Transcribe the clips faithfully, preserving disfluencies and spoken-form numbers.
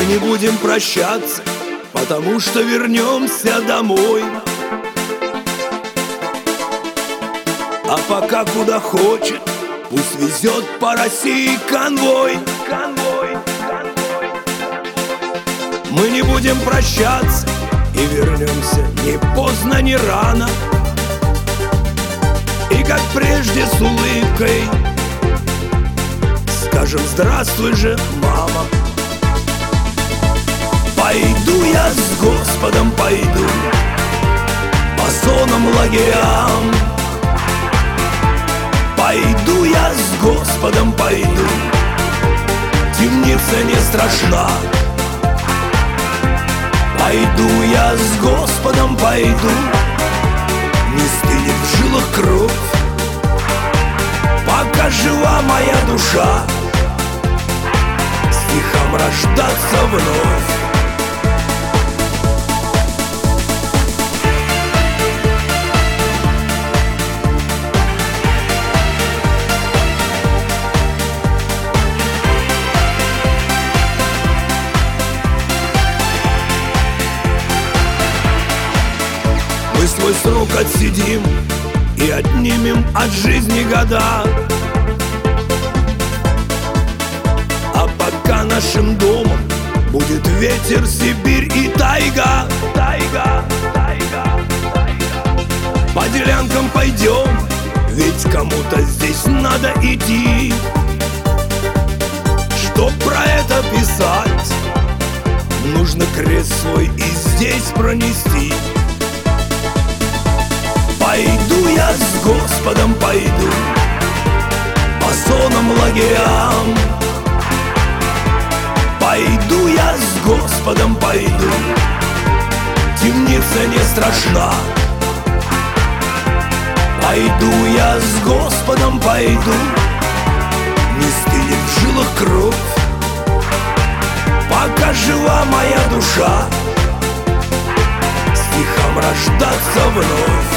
не будем прощаться, потому что вернемся домой. А пока куда хочет, пусть везет по России конвой. Конвой, конвой. Мы не будем прощаться и вернемся ни поздно, ни рано. И как прежде с улыбкой скажем: здравствуй же, мама. Пойду я с Господом, пойду по сонным лагерям. Пойду я с Господом, пойду, темница не страшна. Пойду я с Господом, пойду, не стынет в жилах кровь, пока жива моя душа, стихам рождаться вновь. Мы свой срок отсидим и отнимем от жизни года. А пока нашим домом будет ветер, Сибирь и тайга. Тайга, тайга, тайга. По делянкам пойдем, ведь кому-то здесь надо идти. Чтоб про это писать, нужно крест свой и здесь пронести. Пойду я с Господом, пойду по сонным лагерям. Пойду я с Господом, пойду, темница не страшна. Пойду я с Господом, пойду, не стынет в жилах кровь, пока жива моя душа, стихам рождаться вновь.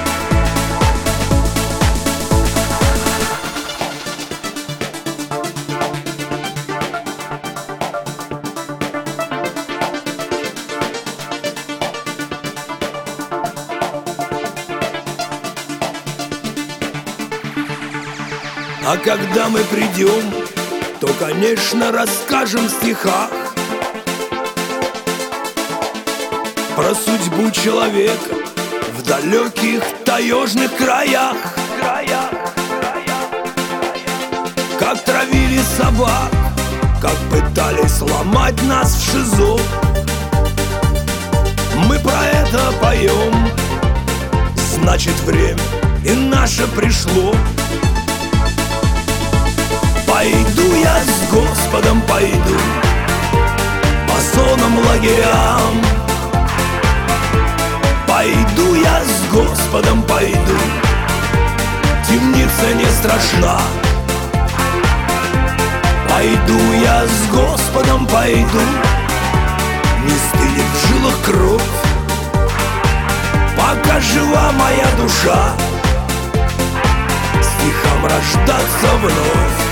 А когда мы придем, то, конечно, расскажем в стихах про судьбу человека в далеких таежных краях. Краях, краях, краях. Как травили собак, как пытались сломать нас в ШИЗО. Мы про это поем, значит, время и наше пришло. Пойду я с Господом, пойду по сонным лагерям. Пойду я с Господом, пойду, темница не страшна. Пойду я с Господом, пойду, не стынет в жилах кровь, пока жива моя душа, стихам рождаться вновь.